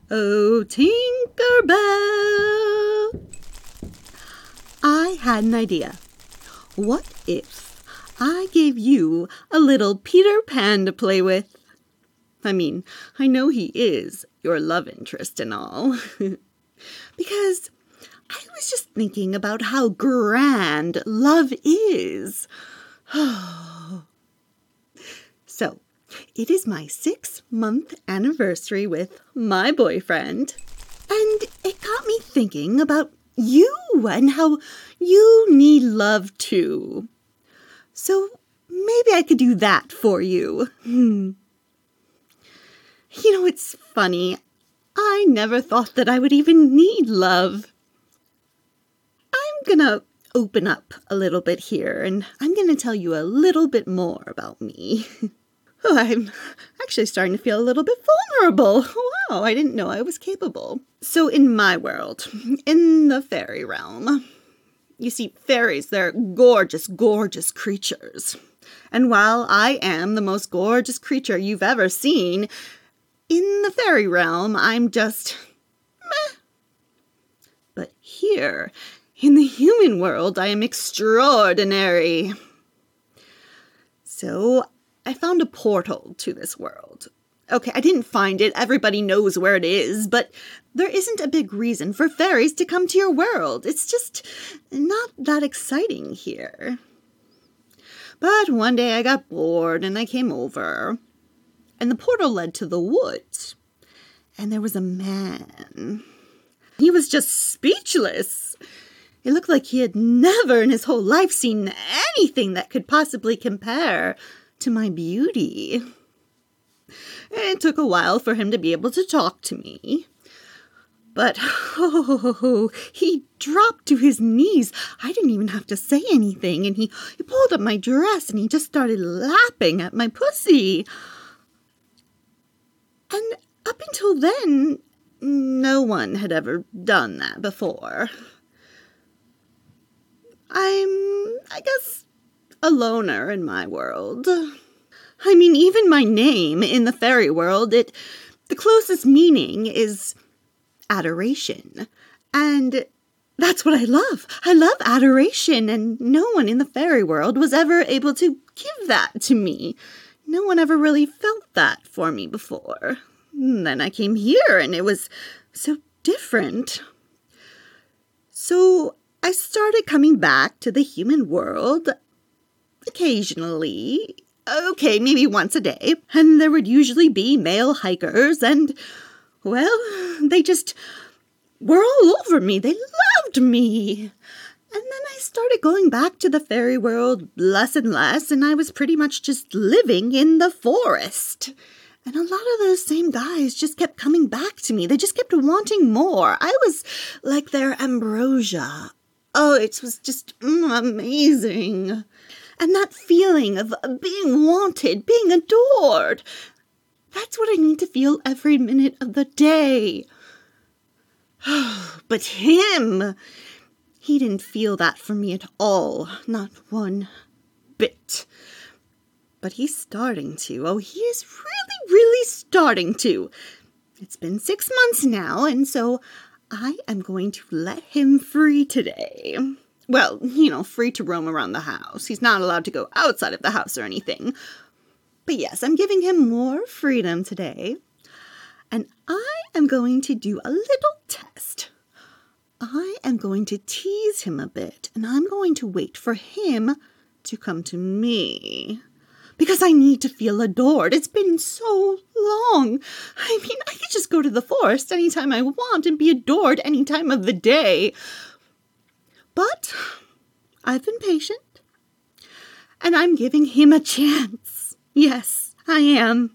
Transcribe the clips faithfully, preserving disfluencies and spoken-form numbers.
Oh, Tinker Bell! I had an idea. What if I gave you a little Peter Pan to play with? I mean, I know he is your love interest and all. Because I was just thinking about how grand love is. So, it is my six-month anniversary with my boyfriend, and it got me thinking about you and how you need love too. So, maybe I could do that for you. Hmm. You know, it's funny. I never thought that I would even need love. I'm gonna open up a little bit here, and I'm gonna tell you a little bit more about me. Oh, I'm actually starting to feel a little bit vulnerable. Wow, I didn't know I was capable. So in my world, in the fairy realm, you see, fairies, they're gorgeous, gorgeous creatures. And while I am the most gorgeous creature you've ever seen, in the fairy realm, I'm just meh. But here, in the human world, I am extraordinary. So I found a portal to this world. Okay, I didn't find it. Everybody knows where it is, but there isn't a big reason for fairies to come to your world. It's just not that exciting here. But one day I got bored and I came over, and the portal led to the woods, and there was a man. He was just speechless. It looked like he had never in his whole life seen anything that could possibly compare to my beauty. It took a while for him to be able to talk to me. But, oh, he dropped to his knees. I didn't even have to say anything, and he, he pulled up my dress, and he just started lapping at my pussy. And up until then, no one had ever done that before. I'm, I guess, a loner in my world. I mean, even my name in the fairy world, it, the closest meaning is adoration. And that's what I love. I love adoration, and no one in the fairy world was ever able to give that to me. No one ever really felt that for me before. And then I came here, and it was so different. So I started coming back to the human world occasionally. Okay, maybe once a day. And there would usually be male hikers, and, well, they just were all over me. They loved me. And then I started going back to the fairy world less and less, and I was pretty much just living in the forest. And a lot of those same guys just kept coming back to me. They just kept wanting more. I was like their ambrosia. Oh, it was just mm, amazing. And that feeling of being wanted, being adored, that's what I need to feel every minute of the day. But him, he didn't feel that for me at all, not one bit. But he's starting to. Oh, he is really, really starting to. It's been six months now, and so I am going to let him free today. Well, you know, free to roam around the house. He's not allowed to go outside of the house or anything. But yes, I'm giving him more freedom today. And I am going to do a little test. I am going to tease him a bit, and I'm going to wait for him to come to me. Because I need to feel adored. It's been so long. I mean, I could just go to the forest anytime I want and be adored any time of the day. But I've been patient, and I'm giving him a chance. Yes, I am.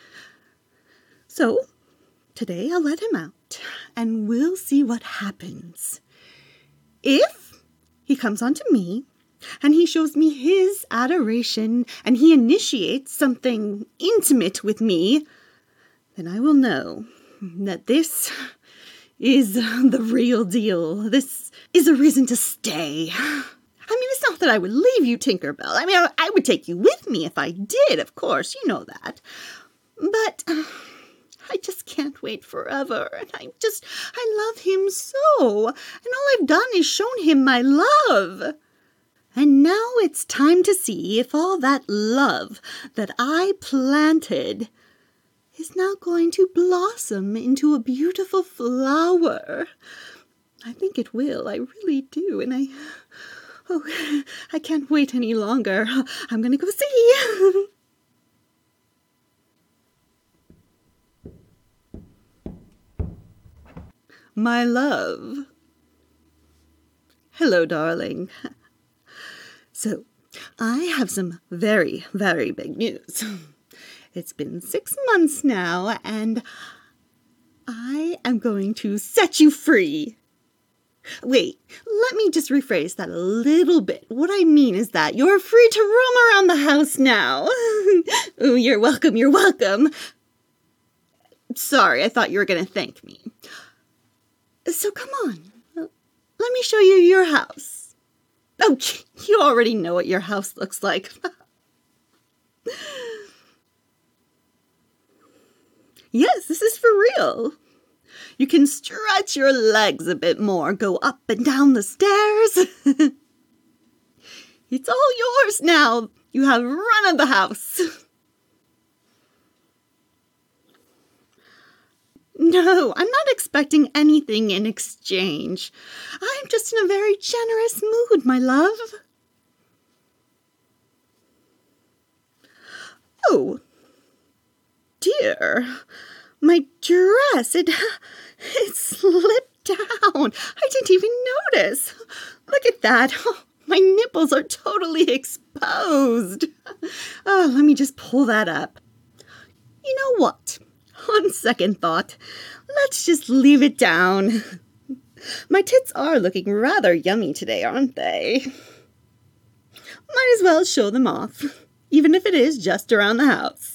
So, today I'll let him out, and we'll see what happens. If he comes onto me, and he shows me his adoration, and he initiates something intimate with me, then I will know that this is the real deal. This is a reason to stay. I mean, it's not that I would leave you, Tinker Bell. I mean, I, I would take you with me if I did, of course. You know that. But uh, I just can't wait forever, and I just, I love him so, and all I've done is shown him my love. And now it's time to see if all that love that I planted is now going to blossom into a beautiful flower. I think it will, I really do, and I, oh, I can't wait any longer. I'm gonna go see. My love. Hello, darling. So, I have some very, very big news. It's been six months now, and I am going to set you free. Wait, let me just rephrase that a little bit. What I mean is that you're free to roam around the house now. Oh, you're welcome, you're welcome. Sorry, I thought you were going to thank me. So come on, let me show you your house. Oh, you already know what your house looks like. Yes, this is for real. You can stretch your legs a bit more, go up and down the stairs. It's all yours now. You have run of the house. No, I'm not expecting anything in exchange. I'm just in a very generous mood, my love. Oh, dear, my dress, it, it slipped down. I didn't even notice. Look at that. Oh, my nipples are totally exposed. Oh, let me just pull that up. You know what? On second thought, let's just leave it down. My tits are looking rather yummy today, aren't they? Might as well show them off, even if it is just around the house.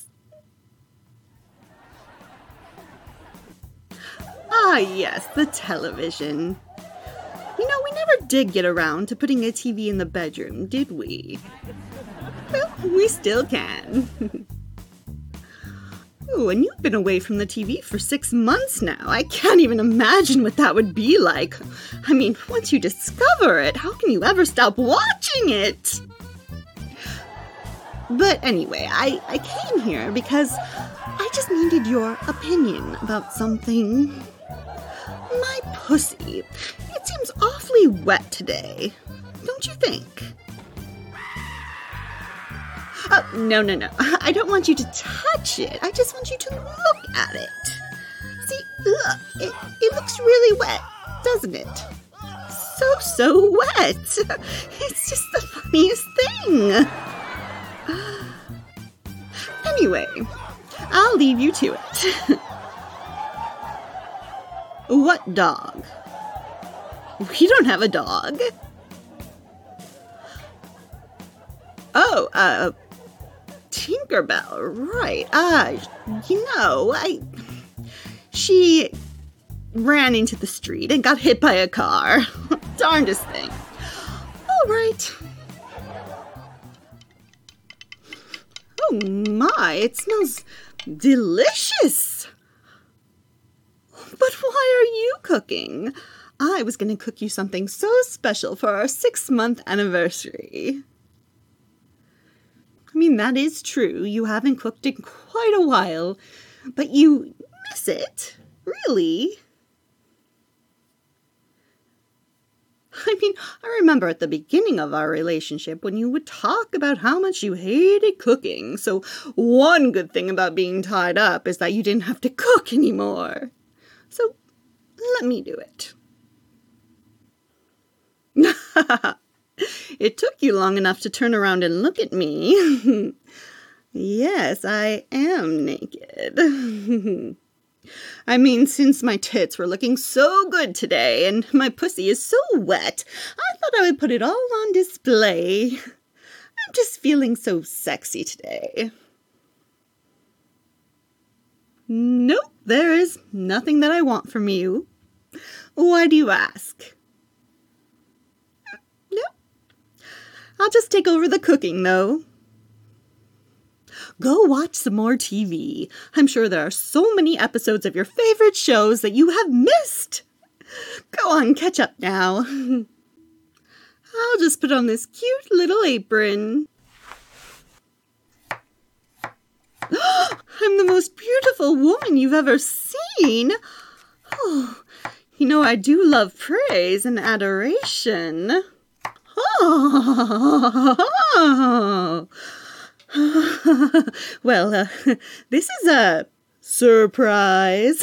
Ah, yes, the television. You know, we never did get around to putting a T V in the bedroom, did we? Well, we still can. Ooh, and you've been away from the T V for six months now. I can't even imagine what that would be like. I mean, once you discover it, how can you ever stop watching it? But anyway, I, I came here because I just needed your opinion about something. My pussy, it seems awfully wet today, don't you think? Oh, no, no, no. I don't want you to touch it. I just want you to look at it. See, look, it, it looks really wet, doesn't it? So, so wet. It's just the funniest thing. Anyway, I'll leave you to it. What dog? We don't have a dog. Oh, uh... Tinkerbell, right. Uh, you know, I... She ran into the street and got hit by a car. Darndest thing. All right. Oh my, it smells delicious. But why are you cooking? I was going to cook you something so special for our six-month anniversary. I mean, that is true. You haven't cooked in quite a while, but you miss it, really. I mean, I remember at the beginning of our relationship when you would talk about how much you hated cooking. So one good thing about being tied up is that you didn't have to cook anymore. So let me do it. It took you long enough to turn around and look at me. Yes, I am naked. I mean, since my tits were looking so good today and my pussy is so wet, I thought I would put it all on display. I'm just feeling so sexy today. Nope, there is nothing that I want from you. Why do you ask? I'll just take over the cooking, though. go watch some more T V. I'm sure there are so many episodes of your favorite shows that you have missed. Go on, catch up now. I'll just put on this cute little apron. I'm the most beautiful woman you've ever seen. Oh, you know, I do love praise and adoration. Oh. Well, uh, this is a surprise.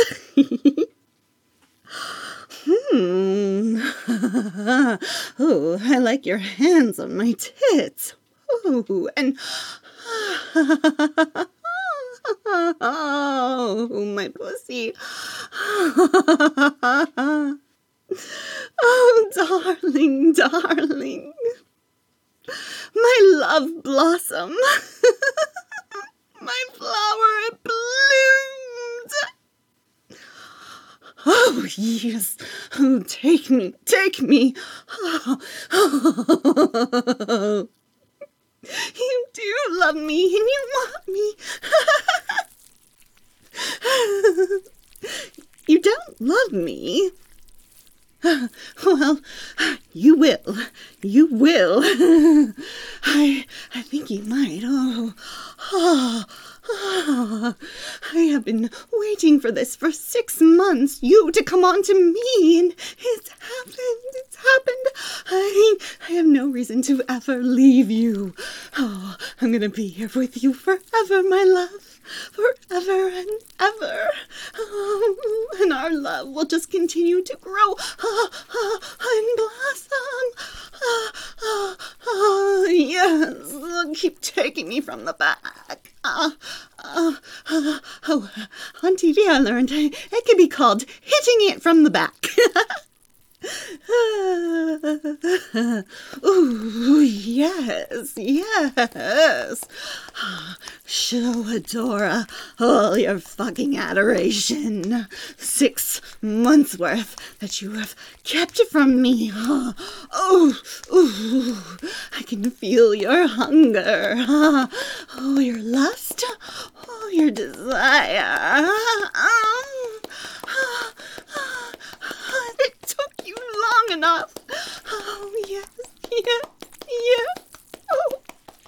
Hmm. Oh, I like your hands on my tits. Oh, and oh, my pussy. Oh, darling, darling. My love blossom. My flower, it bloomed. Oh, yes. Oh, take me, take me. Oh, oh. You do love me and you want me. You don't love me. Well, you will. You will. I I think you might. Oh, oh, oh. I have been waiting for this for six months. You to come on to me, and it's happened. It's happened. I I have no reason to ever leave you. Oh, I'm gonna be here with you forever, my love. Forever and ever. Oh, and our love will just continue to grow oh, oh, and blossom. Oh, oh, oh, yes. Keep taking me from the back. Uh, uh, uh, oh, on T V I learned it can be called hitting it from the back. Ooh, yes, yes. Show Adora all your fucking adoration. Six months worth that you have kept from me. Oh, oh, ooh, I can feel your hunger. Oh, your lust. Oh, your desire. Oh, oh, oh. It took you long enough. Oh, yes, yes, yes. Oh.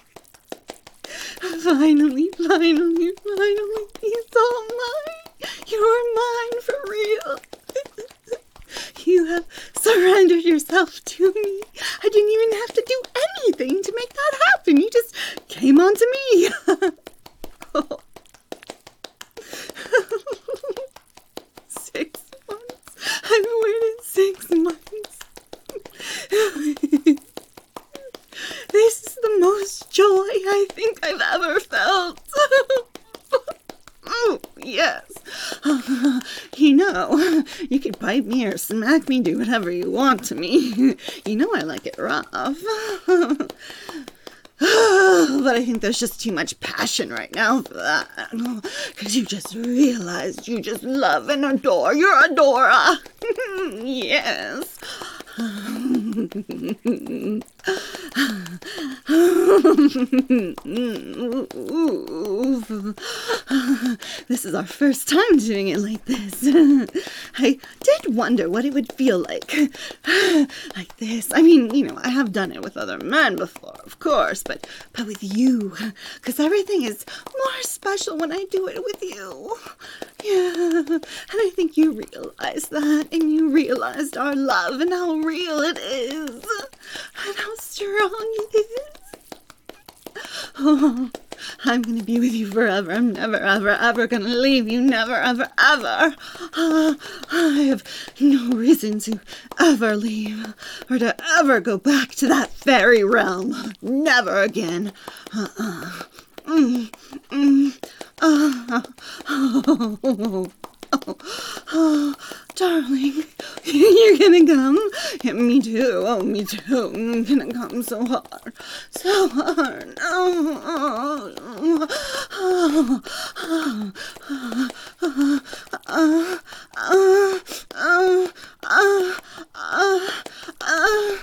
Finally, finally, finally, it's all mine. You're mine for real. You have surrendered yourself to me. I didn't even have to do anything to make that happen. You just came on to me. Oh. Six months. I've waited six months. This is the most joy I think I've ever felt. Oh, yes. Uh, you know, you could bite me or smack me, do whatever you want to me. You know I like it rough. But I think there's just too much passion right now for that. Because you just realized you just love and adore your Adora. Yes. This is our first time doing it like this. I did wonder what it would feel like. Like this. I mean, you know, I have done it with other men before, of course, but, but with you. Because everything is more special when I do it with you. Yeah, and I think you realized that, and you realized our love and how real it is, and how strong it is. Oh, I'm going to be with you forever. I'm never, ever, ever going to leave you. Never, ever, ever. Uh, I have no reason to ever leave or to ever go back to that fairy realm. Never again. Uh-uh. Mm, mm, uh, oh, oh, oh, oh, darling, you're gonna come? Yeah, me too. Oh, me too. I'm gonna come so hard, so hard. Oh, oh, oh, oh, oh, oh, oh, oh, oh, oh, oh, oh, oh,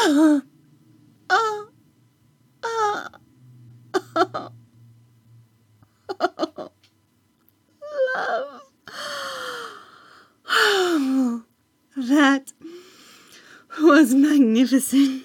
Uh, uh, uh, oh, oh, love. Oh, that was magnificent.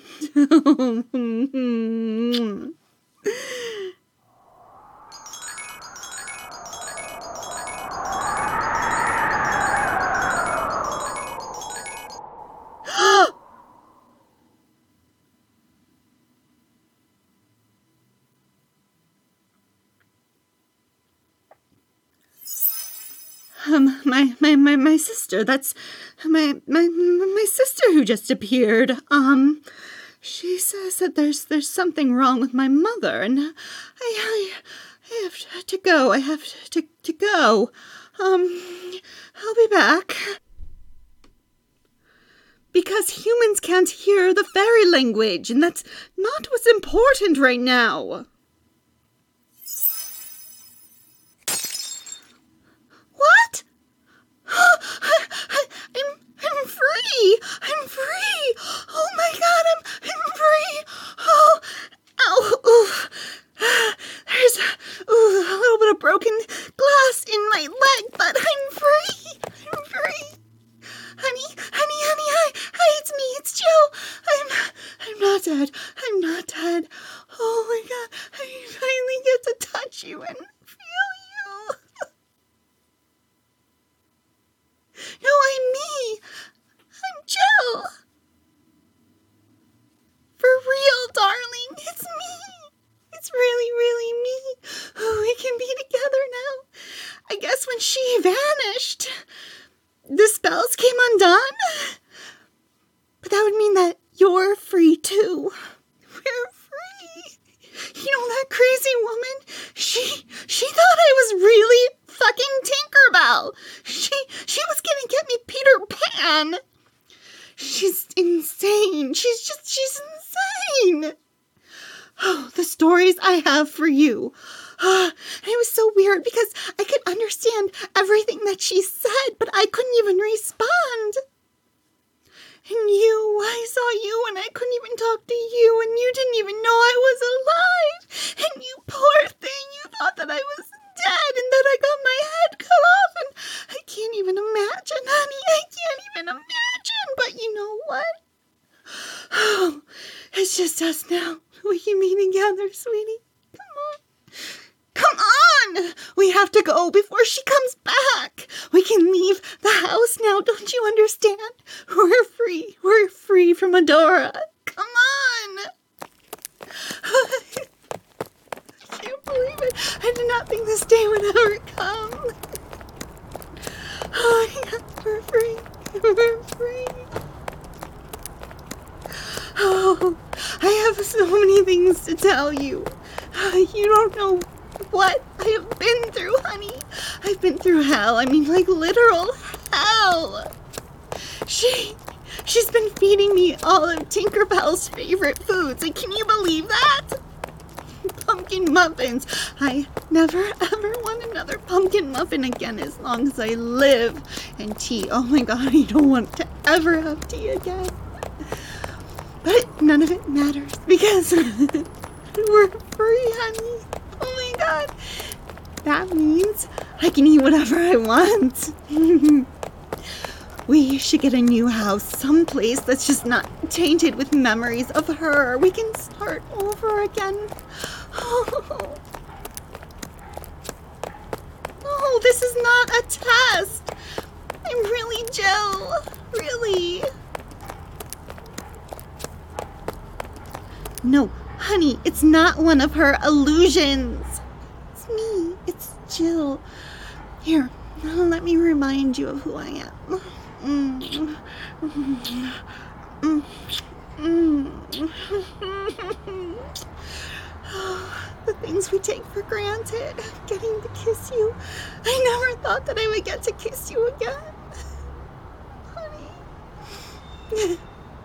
Um, my, my, my, my sister, that's my, my, my sister who just appeared. Um, she says that there's, there's something wrong with my mother, and I, I, I have to go. I have to, to go. Um, I'll be back. Because humans can't hear the fairy language, and that's not what's important right now. What? I'm, I'm free! I'm free! Oh my god, I'm, I'm free! Oh, ow, ooh. There's ooh, a little bit of broken glass in my leg, but I'm free! I'm free! Honey, honey, honey, hi, hi, it's me, it's Jill. I'm, I'm not dead. I'm not dead. Oh my god, I finally get to touch you and feel you. No, I'm me. I'm Jill. For real, darling, it's me. It's really, really me. Oh, we can be together now. I guess when she vanished, the spells came undone? But that would mean that you're free too. We're free. You know that crazy woman? She she thought I was really fucking Tinkerbell. She she was gonna get me Peter Pan. She's insane. She's just she's insane. Oh, the stories I have for you. Uh, and it was so weird because I could understand everything that she said, but I couldn't even respond. And you, I saw you and I couldn't even talk to you, and you didn't even know I was alive. And you poor thing, you thought that I was dead and that I got my head cut off, and I can't even imagine, honey, I can't even imagine, but you know what? Oh, it's just us now. We can be together, sweetie. Come on. Come on! We have to go before she comes back. We can leave the house now, don't you understand? We're free. We're free from Adora. Come on! I can't believe it. I did not think this day would ever come. Oh my god, we're free. We're free. Oh, I have so many things to tell you. You don't know what I have been through, honey. I've been through hell. I mean, like, literal hell. She, she's been feeding me all of Tinkerbell's favorite foods. And can you believe that? Pumpkin muffins. I never, ever want another pumpkin muffin again as long as I live. And tea. Oh my god, I don't want to ever have tea again. But none of it matters because we're free, honey. Oh my god. That means I can eat whatever I want. We should get a new house, someplace that's just not tainted with memories of her. We can start over again. Oh, oh this is not a test. I'm really Jill. Really. No, honey, it's not one of her illusions. It's me. It's Jill. Here, let me remind you of who I am. Mm. Mm. Mm. Oh, the things we take for granted. Getting to kiss you. I never thought that I would get to kiss you again. Honey.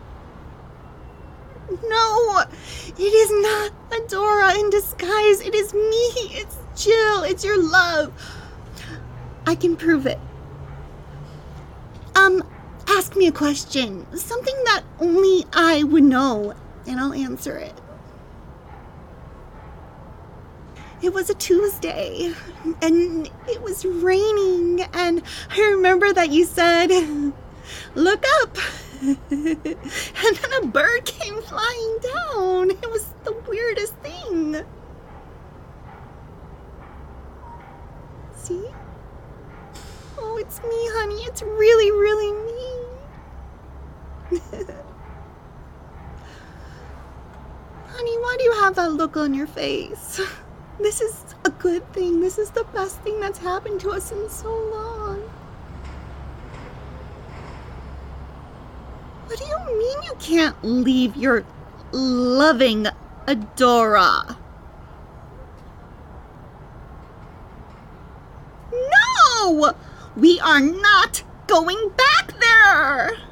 No, it is not Adora in disguise. It is me. It's Jill. It's your love. I can prove it. Um, ask me a question, something that only I would know, and I'll answer it. It was a Tuesday, and it was raining, and I remember that you said, "Look up," and then a bird came flying down. It was the weirdest thing. See? Oh, it's me, honey. It's really, really me. Honey, why do you have that look on your face? This is a good thing. This is the best thing that's happened to us in so long. What do you mean you can't leave your loving Adora? No! We are not going back there!